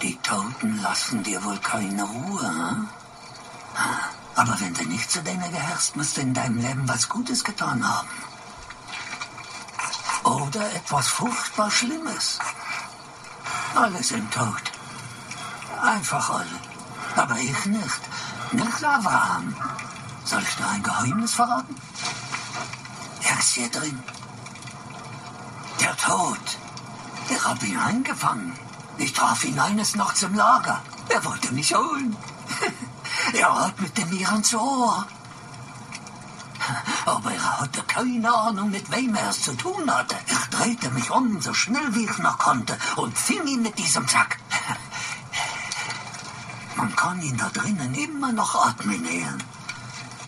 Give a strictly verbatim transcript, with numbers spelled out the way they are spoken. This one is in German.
Die Toten lassen dir wohl keine Ruhe, hm? Aber wenn du nicht zu denen gehörst, musst du in deinem Leben was Gutes getan haben. Oder etwas furchtbar Schlimmes. Alle sind tot. Einfach alle. Aber ich nicht. Nicht Abraham. Soll ich dir ein Geheimnis verraten? Er ist hier drin. Der Tod. Ich hab ihn eingefangen. Ich traf ihn eines Nachts im Lager. Er wollte mich holen. Er hat mit dem Iren zu Ohr. Aber er hatte keine Ahnung, mit wem er es zu tun hatte. Ich drehte mich um, so schnell wie ich noch konnte, und fing ihn mit diesem Sack. Man kann ihn da drinnen immer noch atmen hören.